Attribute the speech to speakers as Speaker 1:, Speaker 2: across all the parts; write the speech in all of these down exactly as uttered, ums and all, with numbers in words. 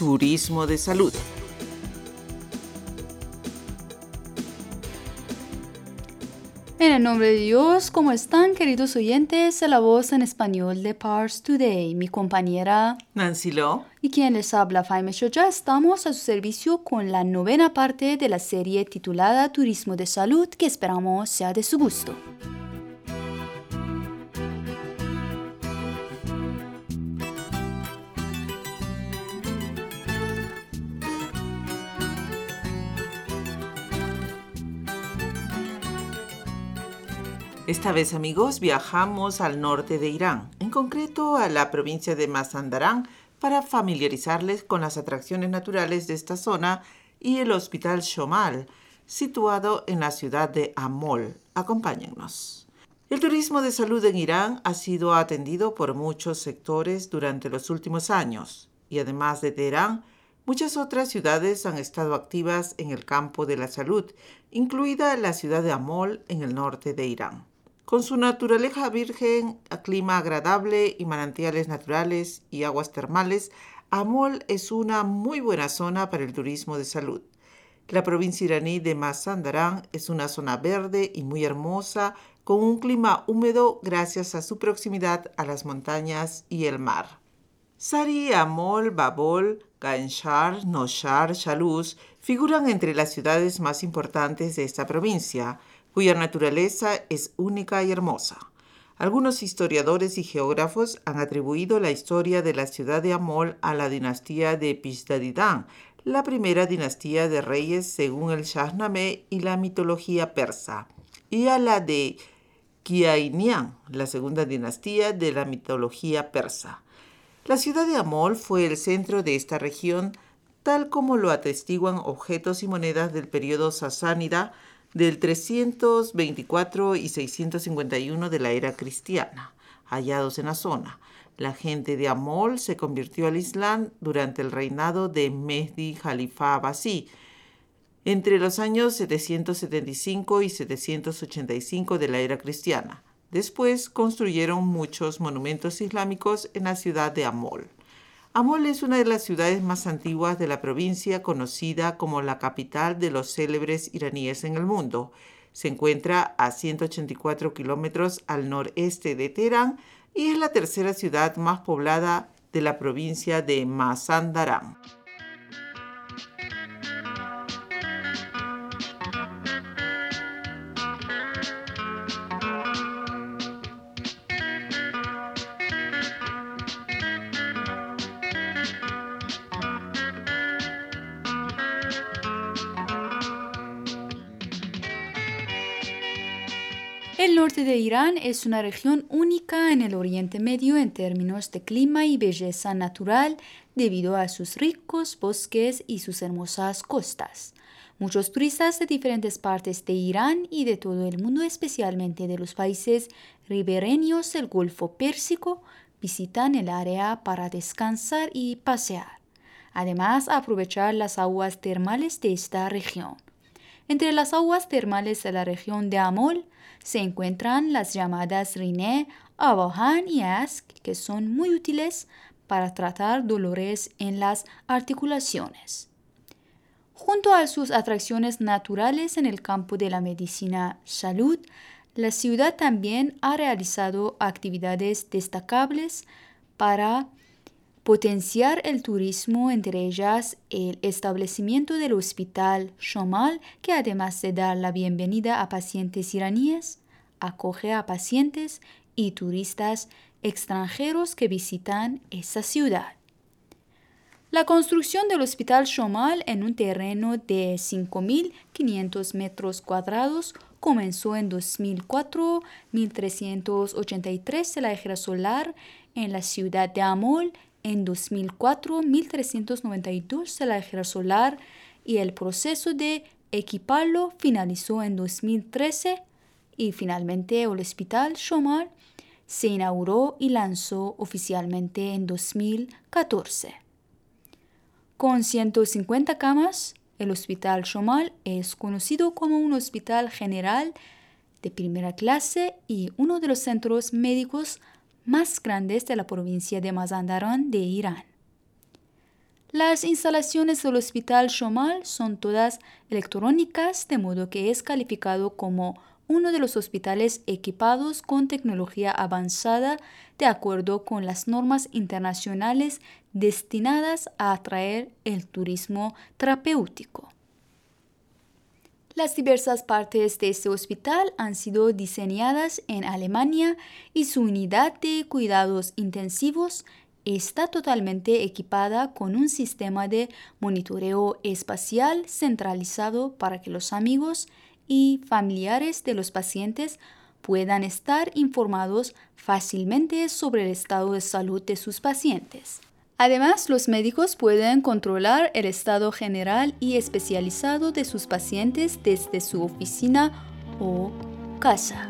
Speaker 1: Turismo de Salud.
Speaker 2: En el nombre de Dios, ¿cómo están, queridos oyentes? La voz en español de Pars Today, mi compañera
Speaker 1: Nancy Lo.
Speaker 2: Y quien les habla, Faime Choya. Estamos a su servicio con la novena parte de la serie titulada Turismo de Salud, que esperamos sea de su gusto.
Speaker 1: Esta vez, amigos, viajamos al norte de Irán, en concreto a la provincia de Mazandarán, para familiarizarles con las atracciones naturales de esta zona y el Hospital Shomal, situado en la ciudad de Amol. Acompáñennos. El turismo de salud en Irán ha sido atendido por muchos sectores durante los últimos años, y además de Teherán, muchas otras ciudades han estado activas en el campo de la salud, incluida la ciudad de Amol en el norte de Irán. Con su naturaleza virgen, clima agradable y manantiales naturales y aguas termales, Amol es una muy buena zona para el turismo de salud. La provincia iraní de Mazandarán es una zona verde y muy hermosa, con un clima húmedo gracias a su proximidad a las montañas y el mar. Sari, Amol, Babol, Ganshar, Noshar, Shaluz figuran entre las ciudades más importantes de esta provincia, cuya naturaleza es única y hermosa. Algunos historiadores y geógrafos han atribuido la historia de la ciudad de Amol a la dinastía de Pishdadidán, la primera dinastía de reyes según el Shahnameh y la mitología persa, y a la de Kiainian, la segunda dinastía de la mitología persa. La ciudad de Amol fue el centro de esta región, tal como lo atestiguan objetos y monedas del periodo sasánida, del trescientos veinticuatro y seiscientos cincuenta y uno de la era cristiana, hallados en la zona. La gente de Amol se convirtió al Islam durante el reinado de Mehdi Jalifa Abbasí, entre los años setecientos setenta y cinco y setecientos ochenta y cinco de la era cristiana. Después construyeron muchos monumentos islámicos en la ciudad de Amol. Amol es una de las ciudades más antiguas de la provincia, conocida como la capital de los célebres iraníes en el mundo. Se encuentra a ciento ochenta y cuatro kilómetros al noreste de Teherán y es la tercera ciudad más poblada de la provincia de Mazandarán.
Speaker 2: El norte de Irán es una región única en el Oriente Medio en términos de clima y belleza natural debido a sus ricos bosques y sus hermosas costas. Muchos turistas de diferentes partes de Irán y de todo el mundo, especialmente de los países ribereños del Golfo Pérsico, visitan el área para descansar y pasear. Además, aprovechar las aguas termales de esta región. Entre las aguas termales de la región de Amol se encuentran las llamadas Riné, Abahan y Ask, que son muy útiles para tratar dolores en las articulaciones. Junto a sus atracciones naturales en el campo de la medicina salud, la ciudad también ha realizado actividades destacables para potenciar el turismo, entre ellas el establecimiento del Hospital Shomal, que además de dar la bienvenida a pacientes iraníes, acoge a pacientes y turistas extranjeros que visitan esta ciudad. La construcción del Hospital Shomal en un terreno de cinco mil quinientos metros cuadrados comenzó en dos mil cuatro a mil trescientos ochenta y tres de la era solar en la ciudad de Amol, en dos mil cuatro a mil trescientos noventa y dos de la era solar, y el proceso de equiparlo finalizó en dos mil trece y finalmente el Hospital Shomal se inauguró y lanzó oficialmente en dos mil catorce. Con ciento cincuenta camas, el Hospital Shomal es conocido como un hospital general de primera clase y uno de los centros médicos más grandes de la provincia de Mazandarán de Irán. Las instalaciones del Hospital Shomal son todas electrónicas, de modo que es calificado como uno de los hospitales equipados con tecnología avanzada de acuerdo con las normas internacionales destinadas a atraer el turismo terapéutico. Las diversas partes de este hospital han sido diseñadas en Alemania y su unidad de cuidados intensivos está totalmente equipada con un sistema de monitoreo espacial centralizado para que los amigos y familiares de los pacientes puedan estar informados fácilmente sobre el estado de salud de sus pacientes. Además, los médicos pueden controlar el estado general y especializado de sus pacientes desde su oficina o casa.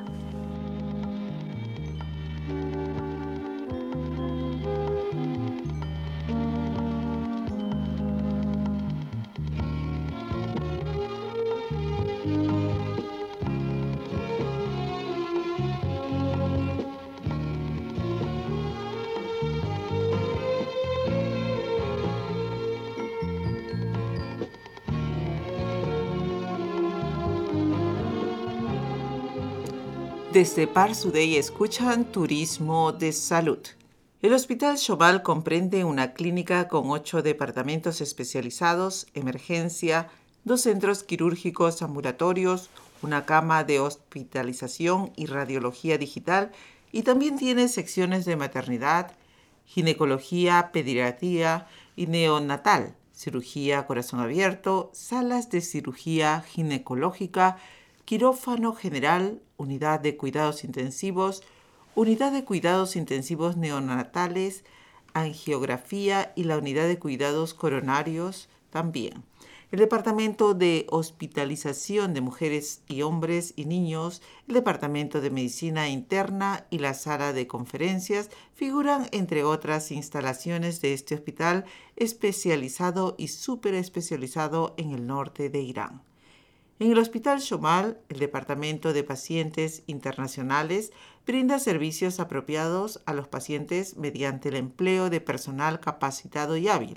Speaker 1: Desde Par Sudey escuchan Turismo de Salud. El Hospital Shomal comprende una clínica con ocho departamentos especializados, emergencia, dos centros quirúrgicos ambulatorios, una cama de hospitalización y radiología digital, y también tiene secciones de maternidad, ginecología, pediatría y neonatal, cirugía corazón abierto, salas de cirugía ginecológica, quirófano general, unidad de cuidados intensivos, unidad de cuidados intensivos neonatales, angiografía y la unidad de cuidados coronarios también. El departamento de hospitalización de mujeres y hombres y niños, el departamento de medicina interna y la sala de conferencias figuran entre otras instalaciones de este hospital especializado y superespecializado en el norte de Irán. En el Hospital Shomal, el Departamento de Pacientes Internacionales brinda servicios apropiados a los pacientes mediante el empleo de personal capacitado y hábil.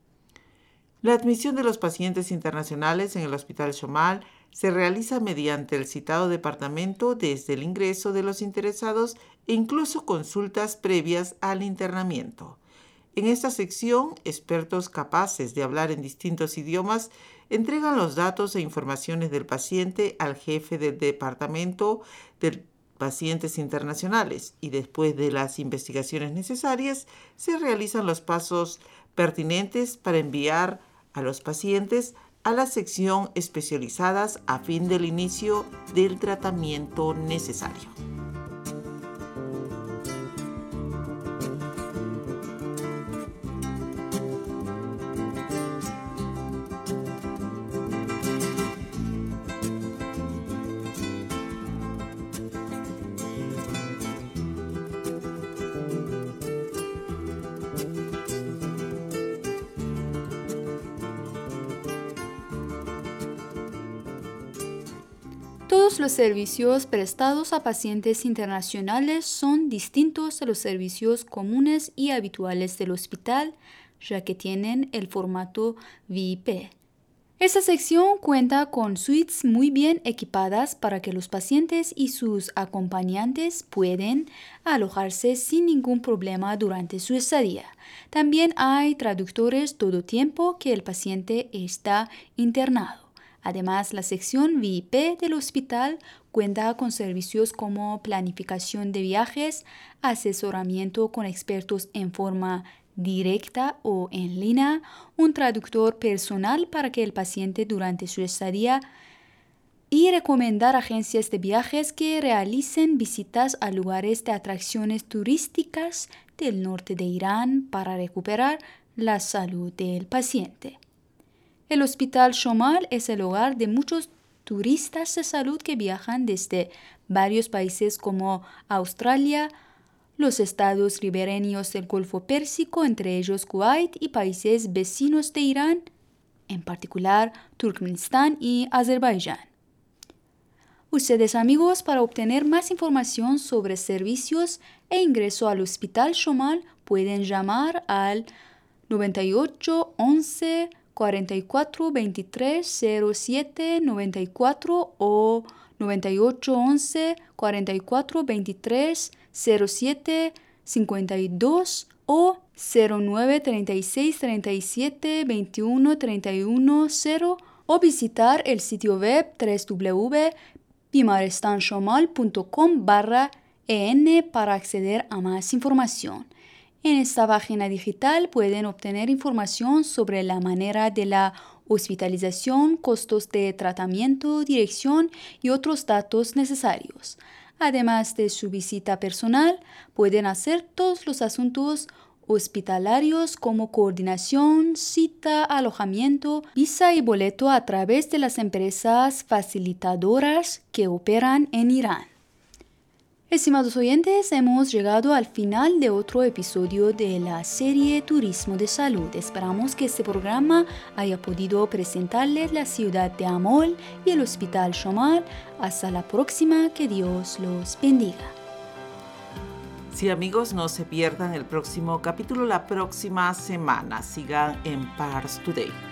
Speaker 1: La admisión de los pacientes internacionales en el Hospital Shomal se realiza mediante el citado departamento desde el ingreso de los interesados e incluso consultas previas al internamiento. En esta sección, expertos capaces de hablar en distintos idiomas entregan los datos e informaciones del paciente al jefe del departamento de pacientes internacionales y después de las investigaciones necesarias se realizan los pasos pertinentes para enviar a los pacientes a la sección especializadas a fin del inicio del tratamiento necesario.
Speaker 2: Todos los servicios prestados a pacientes internacionales son distintos de los servicios comunes y habituales del hospital, ya que tienen el formato V I P. Esta sección cuenta con suites muy bien equipadas para que los pacientes y sus acompañantes puedan alojarse sin ningún problema durante su estadía. También hay traductores todo tiempo que el paciente está internado. Además, la sección V I P del hospital cuenta con servicios como planificación de viajes, asesoramiento con expertos en forma directa o en línea, un traductor personal para que el paciente durante su estadía y recomendar agencias de viajes que realicen visitas a lugares de atracciones turísticas del norte de Irán para recuperar la salud del paciente. El Hospital Shomal es el hogar de muchos turistas de salud que viajan desde varios países como Australia, los estados ribereños del Golfo Pérsico, entre ellos Kuwait, y países vecinos de Irán, en particular Turkmenistán y Azerbaiyán. Ustedes, amigos, para obtener más información sobre servicios e ingreso al Hospital Shomal pueden llamar al noventa y ocho, once, cuarenta y cuatro, veintitrés, cero siete, noventa y cuatro o noventa y ocho, once, cuarenta y cuatro, veintitrés, cero siete, cincuenta y dos o cero nueve, treinta y seis, treinta y siete, veintiuno, treinta y uno, cero o visitar el sitio web w w w punto bimarestanchomal punto com barra en para acceder a más información. En esta página digital pueden obtener información sobre la manera de la hospitalización, costos de tratamiento, dirección y otros datos necesarios. Además de su visita personal, pueden hacer todos los asuntos hospitalarios como coordinación, cita, alojamiento, visa y boleto a través de las empresas facilitadoras que operan en Irán. Estimados oyentes, hemos llegado al final de otro episodio de la serie Turismo de Salud. Esperamos que este programa haya podido presentarles la ciudad de Amol y el Hospital Shomal. Hasta la próxima, que Dios los bendiga.
Speaker 1: Sí, amigos, no se pierdan el próximo capítulo la próxima semana. Sigan en Pars Today.